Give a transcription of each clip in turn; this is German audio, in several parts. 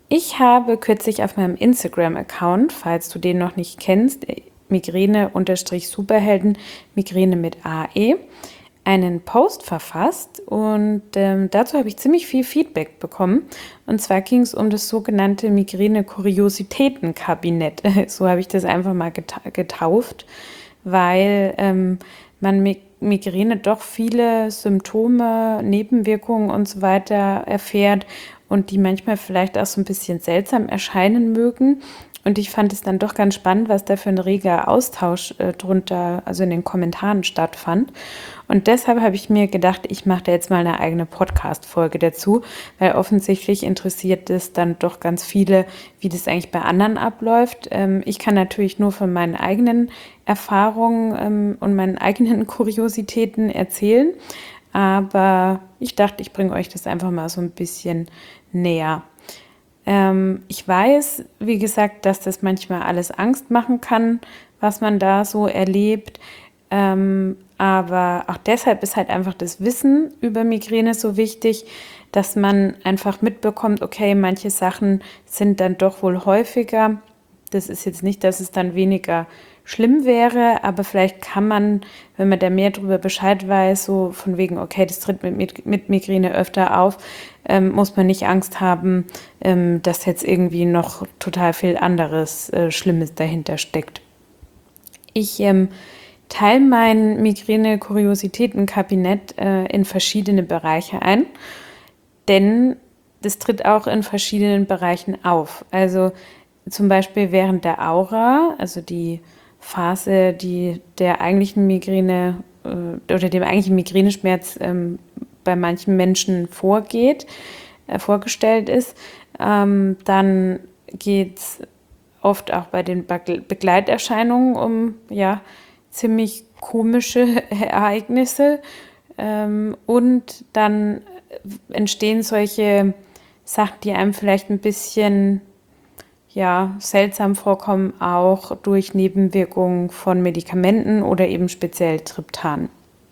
Ich habe kürzlich auf meinem Instagram-Account, falls du den noch nicht kennst, Migräne-Superhelden, Migräne mit AE, einen Post verfasst und dazu habe ich ziemlich viel Feedback bekommen. Und zwar ging es um das sogenannte Migräne-Kuriositäten-Kabinett. So habe ich das einfach mal getauft, weil man Migräne doch viele Symptome, Nebenwirkungen und so weiter erfährt und die manchmal vielleicht auch so ein bisschen seltsam erscheinen mögen. Und ich fand es dann doch ganz spannend, was da für ein reger Austausch drunter, also in den Kommentaren stattfand. Und deshalb habe ich mir gedacht, ich mache da jetzt mal eine eigene Podcast-Folge dazu, weil offensichtlich interessiert es dann doch ganz viele, wie das eigentlich bei anderen abläuft. Ich kann natürlich nur von meinen eigenen Erfahrungen und meinen eigenen Kuriositäten erzählen, aber ich dachte, ich bringe euch das einfach mal so ein bisschen näher. Ich weiß, wie gesagt, dass das manchmal alles Angst machen kann, was man da so erlebt. Aber auch deshalb ist halt einfach das Wissen über Migräne so wichtig, dass man einfach mitbekommt, okay, manche Sachen sind dann doch wohl häufiger. Das ist jetzt nicht, dass es dann weniger schlimm wäre, aber vielleicht kann man, wenn man da mehr darüber Bescheid weiß, so von wegen, okay, das tritt mit Migräne öfter auf, muss man nicht Angst haben, dass jetzt irgendwie noch total viel anderes Schlimmes dahinter steckt. Ich teile mein Migräne-Kuriositäten-Kabinett in verschiedene Bereiche ein, denn das tritt auch in verschiedenen Bereichen auf. Also zum Beispiel während der Aura, also die Phase, die der eigentlichen Migräne oder dem eigentlichen Migräneschmerz bei manchen Menschen vorgestellt ist, dann geht es oft auch bei den Begleiterscheinungen um ziemlich komische Ereignisse und dann entstehen solche Sachen, die einem vielleicht ein bisschen seltsam vorkommen, auch durch Nebenwirkungen von Medikamenten oder eben speziell Triptan.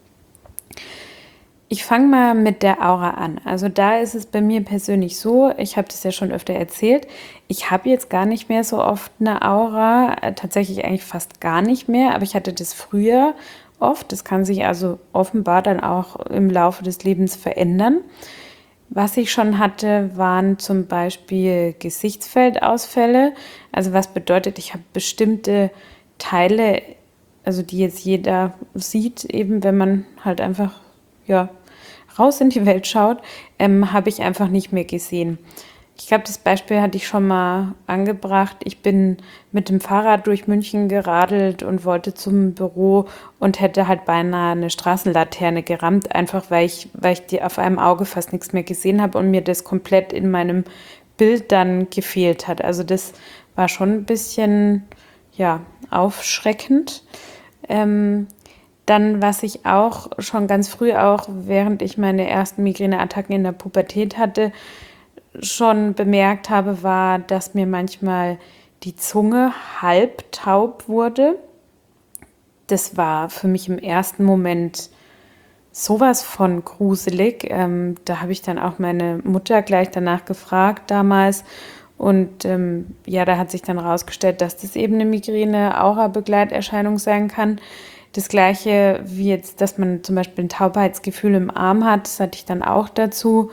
Ich fange mal mit der Aura an. Also da ist es bei mir persönlich so, ich habe das ja schon öfter erzählt, ich habe jetzt gar nicht mehr so oft eine Aura, tatsächlich eigentlich fast gar nicht mehr, aber ich hatte das früher oft. Das kann sich also offenbar dann auch im Laufe des Lebens verändern. Was ich schon hatte, waren zum Beispiel Gesichtsfeldausfälle. Also was bedeutet, ich habe bestimmte Teile, also die jetzt jeder sieht, eben wenn man halt einfach raus in die Welt schaut, habe ich einfach nicht mehr gesehen. Ich glaube, das Beispiel hatte ich schon mal angebracht. Ich bin mit dem Fahrrad durch München geradelt und wollte zum Büro und hätte halt beinahe eine Straßenlaterne gerammt, einfach weil ich die auf einem Auge fast nichts mehr gesehen habe und mir das komplett in meinem Bild dann gefehlt hat. Also das war schon ein bisschen, aufschreckend. Dann, was ich auch schon ganz früh, auch während ich meine ersten Migräneattacken in der Pubertät hatte, schon bemerkt habe, war, dass mir manchmal die Zunge halb taub wurde. Das war für mich im ersten Moment sowas von gruselig. Da habe ich dann auch meine Mutter gleich danach gefragt damals. Und da hat sich dann herausgestellt, dass das eben eine Migräne-Aura-Begleiterscheinung sein kann. Das Gleiche wie jetzt, dass man zum Beispiel ein Taubheitsgefühl im Arm hat, das hatte ich dann auch dazu.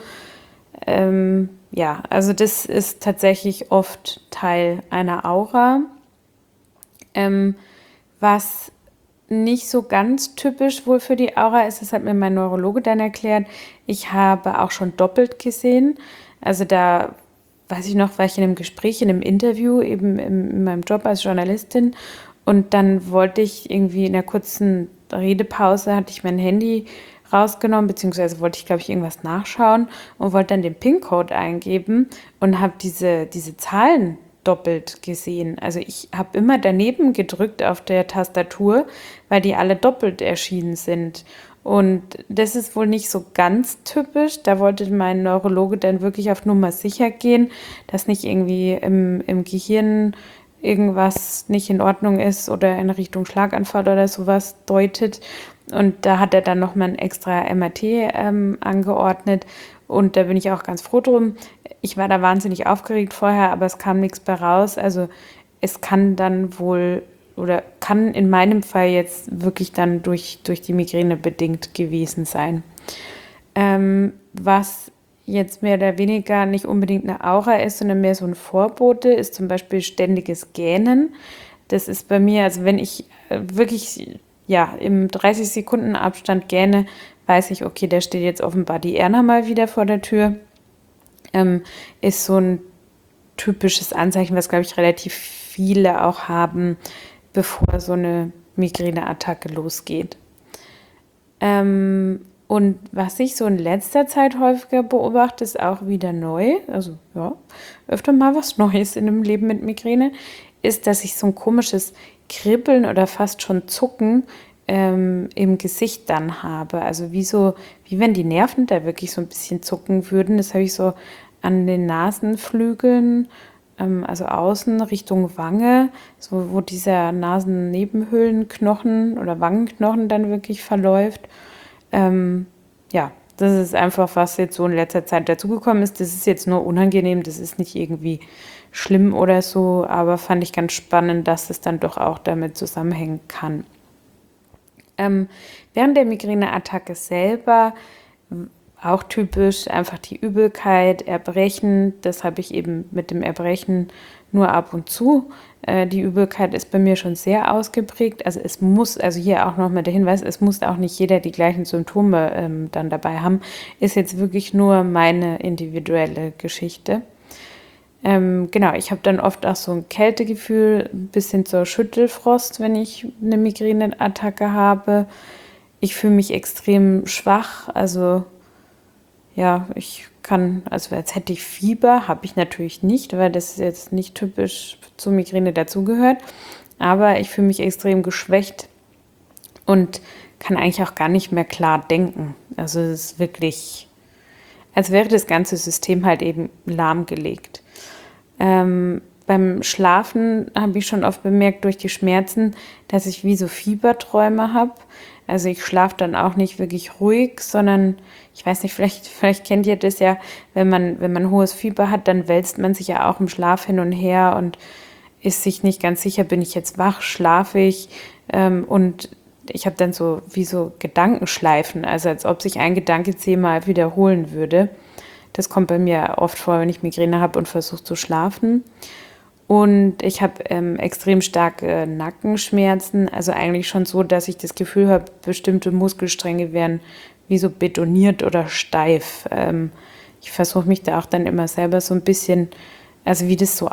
Also das ist tatsächlich oft Teil einer Aura. Was nicht so ganz typisch wohl für die Aura ist, das hat mir mein Neurologe dann erklärt, ich habe auch schon doppelt gesehen. Also da, weiß ich noch, war ich in einem Gespräch, in einem Interview, eben in meinem Job als Journalistin und dann wollte ich irgendwie in einer kurzen Redepause, hatte ich mein Handy rausgenommen, beziehungsweise wollte ich, glaube ich, irgendwas nachschauen und wollte dann den PIN-Code eingeben und habe diese Zahlen doppelt gesehen. Also ich habe immer daneben gedrückt auf der Tastatur, weil die alle doppelt erschienen sind. Und das ist wohl nicht so ganz typisch. Da wollte mein Neurologe dann wirklich auf Nummer sicher gehen, dass nicht irgendwie im Gehirn irgendwas nicht in Ordnung ist oder in Richtung Schlaganfall oder sowas deutet. Und da hat er dann nochmal ein extra MRT angeordnet. Und da bin ich auch ganz froh drum. Ich war da wahnsinnig aufgeregt vorher, aber es kam nichts bei raus. Also es kann dann wohl oder kann in meinem Fall jetzt wirklich dann durch die Migräne bedingt gewesen sein. Was jetzt mehr oder weniger nicht unbedingt eine Aura ist, sondern mehr so ein Vorbote, ist zum Beispiel ständiges Gähnen. Das ist bei mir, also wenn ich wirklich ja, im 30 Sekunden Abstand gähne, weiß ich, okay, da steht jetzt offenbar die Erna mal wieder vor der Tür. Ist so ein typisches Anzeichen, was, glaube ich, relativ viele auch haben, bevor so eine Migräneattacke losgeht. Und was ich so in letzter Zeit häufiger beobachte, ist auch wieder neu, also ja, öfter mal was Neues in dem Leben mit Migräne, ist, dass ich so ein komisches Kribbeln oder fast schon Zucken im Gesicht dann habe. Also wie wenn die Nerven da wirklich so ein bisschen zucken würden. Das habe ich so an den Nasenflügeln, also außen Richtung Wange, so wo dieser Nasennebenhöhlenknochen oder Wangenknochen dann wirklich verläuft. Ja, das ist einfach, was jetzt so in letzter Zeit dazugekommen ist. Das ist jetzt nur unangenehm, das ist nicht irgendwie schlimm oder so, aber fand ich ganz spannend, dass es dann doch auch damit zusammenhängen kann. Während der Migräneattacke selber auch typisch einfach die Übelkeit, Erbrechen. Das habe ich eben mit dem Erbrechen nur ab und zu. Die Übelkeit ist bei mir schon sehr ausgeprägt. Also es muss, also hier auch nochmal der Hinweis, es muss auch nicht jeder die gleichen Symptome dann dabei haben. Ist jetzt wirklich nur meine individuelle Geschichte. Genau, ich habe dann oft auch so ein Kältegefühl, ein bisschen zur Schüttelfrost, wenn ich eine Migräneattacke habe. Ich fühle mich extrem schwach, also ja, ich kann, also als hätte ich Fieber, habe ich natürlich nicht, weil das jetzt nicht typisch zur Migräne dazugehört. Aber ich fühle mich extrem geschwächt und kann eigentlich auch gar nicht mehr klar denken. Also es ist wirklich, als wäre das ganze System halt eben lahmgelegt. Beim Schlafen habe ich schon oft bemerkt durch die Schmerzen, dass ich wie so Fieberträume habe. Also ich schlafe dann auch nicht wirklich ruhig, sondern ich weiß nicht, vielleicht kennt ihr das ja, wenn man hohes Fieber hat, dann wälzt man sich ja auch im Schlaf hin und her und ist sich nicht ganz sicher, bin ich jetzt wach, schlafe ich? Und ich habe dann so wie so Gedankenschleifen, also als ob sich ein Gedanke 10-mal wiederholen würde. Das kommt bei mir oft vor, wenn ich Migräne habe und versuche zu schlafen. Und ich habe extrem starke Nackenschmerzen, also eigentlich schon so, dass ich das Gefühl habe, bestimmte Muskelstränge wären wie so betoniert oder steif. Ich versuche mich da auch dann immer selber so ein bisschen, also wie das so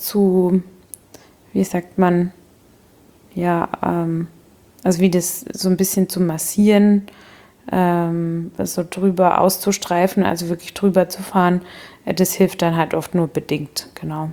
wie sagt man, ja, also wie das so ein bisschen zu massieren, so drüber auszustreifen, also wirklich drüber zu fahren. Das hilft dann halt oft nur bedingt, genau.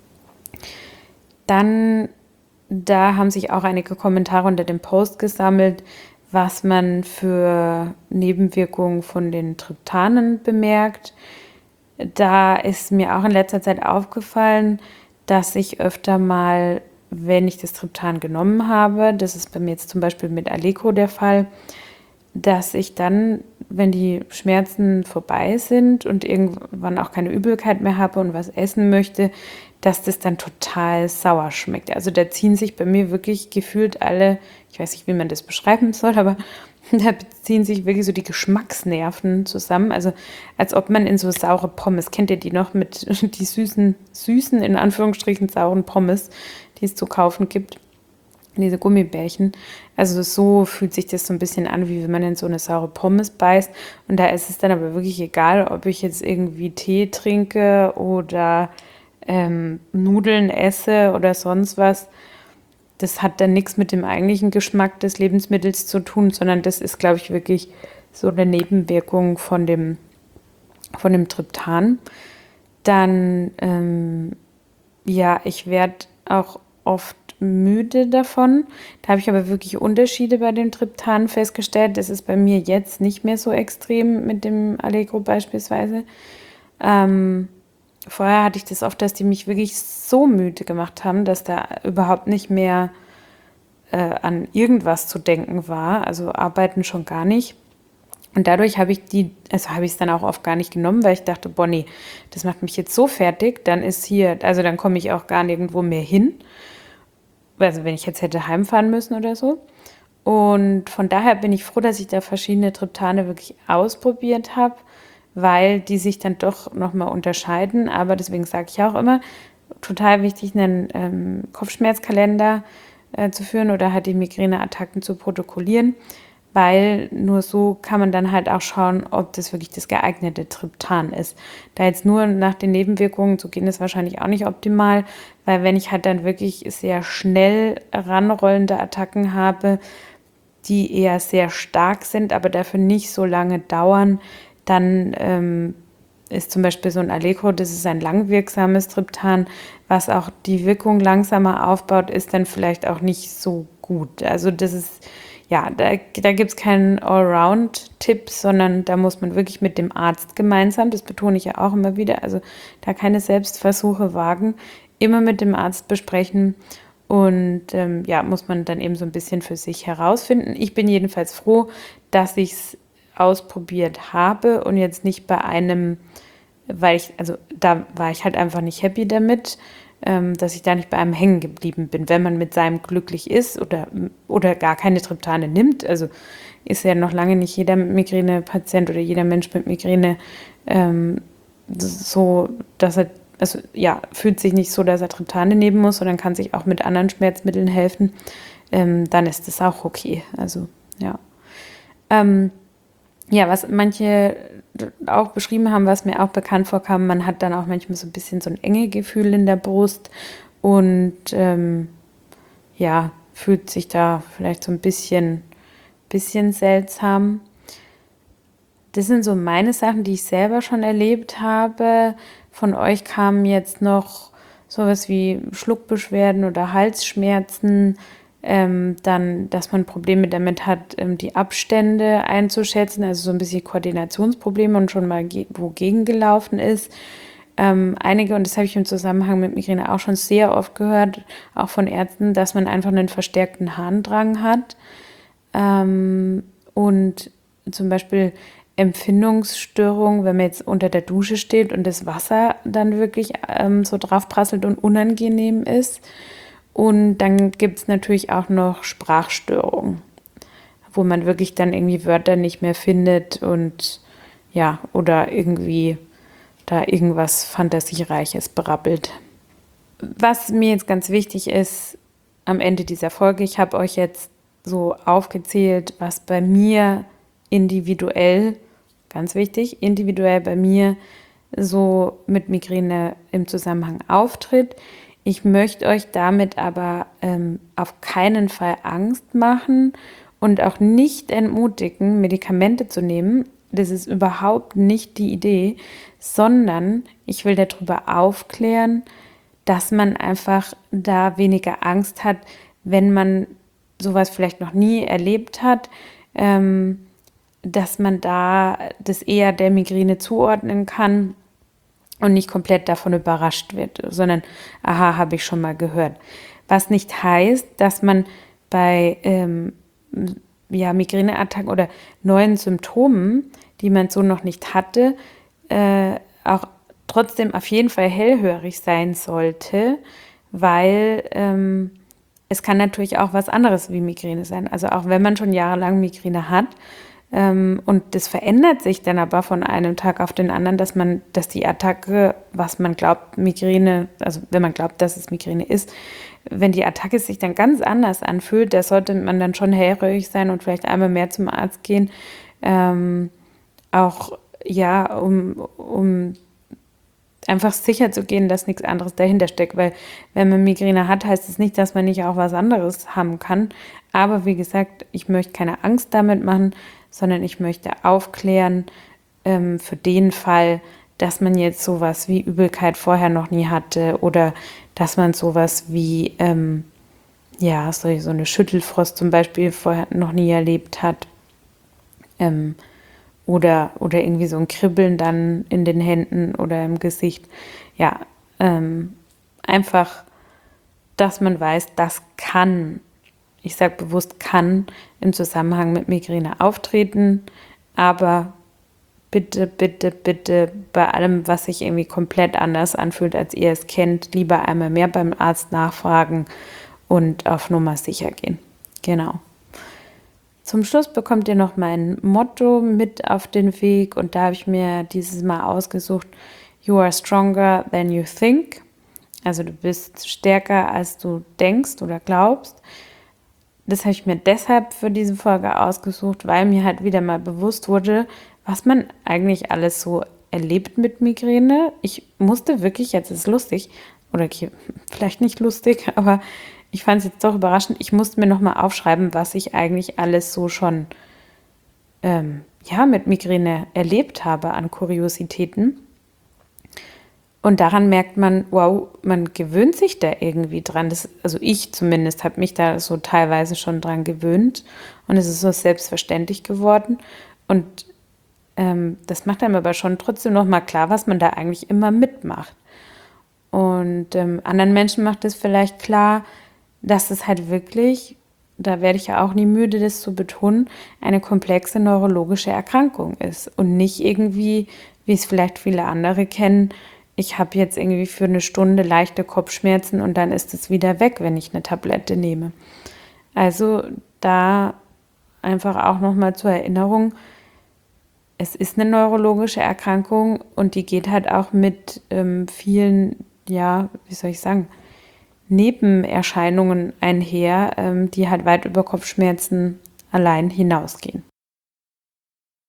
Dann, da haben sich auch einige Kommentare unter dem Post gesammelt, was man für Nebenwirkungen von den Triptanen bemerkt. Da ist mir auch in letzter Zeit aufgefallen, dass ich öfter mal, wenn ich das Triptan genommen habe, das ist bei mir jetzt zum Beispiel mit Allegro der Fall, dass ich dann, wenn die Schmerzen vorbei sind und irgendwann auch keine Übelkeit mehr habe und was essen möchte, dass das dann total sauer schmeckt. Also da ziehen sich bei mir wirklich gefühlt alle, ich weiß nicht, wie man das beschreiben soll, aber da ziehen sich wirklich so die Geschmacksnerven zusammen. Also als ob man in so saure Pommes, kennt ihr die noch mit die süßen, in Anführungsstrichen sauren Pommes, die es zu kaufen gibt? Diese Gummibärchen. Also so fühlt sich das so ein bisschen an, wie wenn man in so eine saure Pommes beißt. Und da ist es dann aber wirklich egal, ob ich jetzt irgendwie Tee trinke oder Nudeln esse oder sonst was. Das hat dann nichts mit dem eigentlichen Geschmack des Lebensmittels zu tun, sondern das ist, glaube ich, wirklich so eine Nebenwirkung von dem Triptan. Dann, ja, ich werde auch oft müde davon. Da habe ich aber wirklich Unterschiede bei dem Triptan festgestellt. Das ist bei mir jetzt nicht mehr so extrem mit dem Allegro beispielsweise. Vorher hatte ich das oft, dass die mich wirklich so müde gemacht haben, dass da überhaupt nicht mehr an irgendwas zu denken war. Also arbeiten schon gar nicht. Und dadurch habe ich habe ich es dann auch oft gar nicht genommen, weil ich dachte, boah, nee, das macht mich jetzt so fertig, dann komme ich auch gar nirgendwo mehr hin. Also wenn ich jetzt hätte heimfahren müssen oder so. Und von daher bin ich froh, dass ich da verschiedene Triptane wirklich ausprobiert habe, weil die sich dann doch nochmal unterscheiden. Aber deswegen sage ich auch immer, total wichtig, einen Kopfschmerzkalender zu führen oder halt die Migräneattacken zu protokollieren, weil nur so kann man dann halt auch schauen, ob das wirklich das geeignete Triptan ist. Da jetzt nur nach den Nebenwirkungen zu gehen, ist wahrscheinlich auch nicht optimal, weil wenn ich halt dann wirklich sehr schnell ranrollende Attacken habe, die eher sehr stark sind, aber dafür nicht so lange dauern, dann ist zum Beispiel so ein Allegro, das ist ein langwirksames Triptan, was auch die Wirkung langsamer aufbaut, ist dann vielleicht auch nicht so gut. Also das ist, ja, da gibt es keinen Allround-Tipp, sondern da muss man wirklich mit dem Arzt gemeinsam, das betone ich ja auch immer wieder, also da keine Selbstversuche wagen, immer mit dem Arzt besprechen und ja, muss man dann eben so ein bisschen für sich herausfinden. Ich bin jedenfalls froh, dass ich es ausprobiert habe und jetzt nicht bei einem, also da war ich halt einfach nicht happy damit, dass ich da nicht bei einem hängen geblieben bin. Wenn man mit seinem glücklich ist oder gar keine Triptane nimmt, also ist ja noch lange nicht jeder Migräne-Patient oder jeder Mensch mit Migräne so, dass er, also ja, fühlt sich nicht so, dass er Triptane nehmen muss, sondern kann sich auch mit anderen Schmerzmitteln helfen, dann ist das auch okay. Also ja. Ja, was manche auch beschrieben haben, was mir auch bekannt vorkam, man hat dann auch manchmal so ein bisschen so ein enge Gefühl in der Brust und ja, fühlt sich da vielleicht so ein bisschen seltsam. Das sind so meine Sachen, die ich selber schon erlebt habe. Von euch kamen jetzt noch sowas wie Schluckbeschwerden oder Halsschmerzen, dann, dass man Probleme damit hat, die Abstände einzuschätzen, also so ein bisschen Koordinationsprobleme und schon mal wogegen gelaufen ist. Einige, und das habe ich im Zusammenhang mit Migräne auch schon sehr oft gehört, auch von Ärzten, dass man einfach einen verstärkten Harndrang hat. Und zum Beispiel Empfindungsstörungen, wenn man jetzt unter der Dusche steht und das Wasser dann wirklich so draufprasselt und unangenehm ist. Und dann gibt es natürlich auch noch Sprachstörungen, wo man wirklich dann irgendwie Wörter nicht mehr findet und ja, oder irgendwie da irgendwas Fantasiereiches berappelt. Was mir jetzt ganz wichtig ist am Ende dieser Folge, ich habe euch jetzt so aufgezählt, was bei mir individuell, ganz wichtig, individuell bei mir so mit Migräne im Zusammenhang auftritt. Ich möchte euch damit aber auf keinen Fall Angst machen und auch nicht entmutigen, Medikamente zu nehmen. Das ist überhaupt nicht die Idee, sondern ich will darüber aufklären, dass man einfach da weniger Angst hat, wenn man sowas vielleicht noch nie erlebt hat, dass man da das eher der Migräne zuordnen kann und nicht komplett davon überrascht wird, sondern, aha, habe ich schon mal gehört. Was nicht heißt, dass man bei Migräneattacken oder neuen Symptomen, die man so noch nicht hatte, auch trotzdem auf jeden Fall hellhörig sein sollte, weil es kann natürlich auch was anderes wie Migräne sein. Also auch wenn man schon jahrelang Migräne hat, und das verändert sich dann aber von einem Tag auf den anderen, dass die Attacke, was man glaubt, Migräne, also wenn man glaubt, dass es Migräne ist, wenn die Attacke sich dann ganz anders anfühlt, da sollte man dann schon hellhörig sein und vielleicht einmal mehr zum Arzt gehen. Auch ja, um einfach sicher zu gehen, dass nichts anderes dahinter steckt, weil wenn man Migräne hat, heißt es nicht, dass man nicht auch was anderes haben kann. Aber wie gesagt, ich möchte keine Angst damit machen, sondern ich möchte aufklären für den Fall, dass man jetzt sowas wie Übelkeit vorher noch nie hatte oder dass man sowas wie so eine Schüttelfrost zum Beispiel vorher noch nie erlebt hat. Oder irgendwie so ein Kribbeln dann in den Händen oder im Gesicht. Ja, einfach, dass man weiß, das kann, ich sage bewusst kann, im Zusammenhang mit Migräne auftreten. Aber bitte, bitte, bitte bei allem, was sich irgendwie komplett anders anfühlt, als ihr es kennt, lieber einmal mehr beim Arzt nachfragen und auf Nummer sicher gehen. Genau. Zum Schluss bekommt ihr noch mein Motto mit auf den Weg und da habe ich mir dieses Mal ausgesucht: You are stronger than you think. Also du bist stärker, als du denkst oder glaubst. Das habe ich mir deshalb für diese Folge ausgesucht, weil mir halt wieder mal bewusst wurde, was man eigentlich alles so erlebt mit Migräne. Ich musste wirklich, jetzt ist es lustig, oder okay, vielleicht nicht lustig, aber ich fand es jetzt doch überraschend, ich musste mir nochmal aufschreiben, was ich eigentlich alles so schon mit Migräne erlebt habe an Kuriositäten. Und daran merkt man, wow, man gewöhnt sich da irgendwie dran. Also ich zumindest habe mich da so teilweise schon dran gewöhnt und es ist so selbstverständlich geworden. Und das macht einem aber schon trotzdem nochmal klar, was man da eigentlich immer mitmacht. Und anderen Menschen macht es vielleicht klar, dass es halt wirklich, da werde ich ja auch nie müde, das zu betonen, eine komplexe neurologische Erkrankung ist und nicht irgendwie, wie es vielleicht viele andere kennen, ich habe jetzt irgendwie für eine Stunde leichte Kopfschmerzen und dann ist es wieder weg, wenn ich eine Tablette nehme. Also da einfach auch nochmal zur Erinnerung, es ist eine neurologische Erkrankung und die geht halt auch mit vielen, wie soll ich sagen, Nebenerscheinungen einher, die halt weit über Kopfschmerzen allein hinausgehen.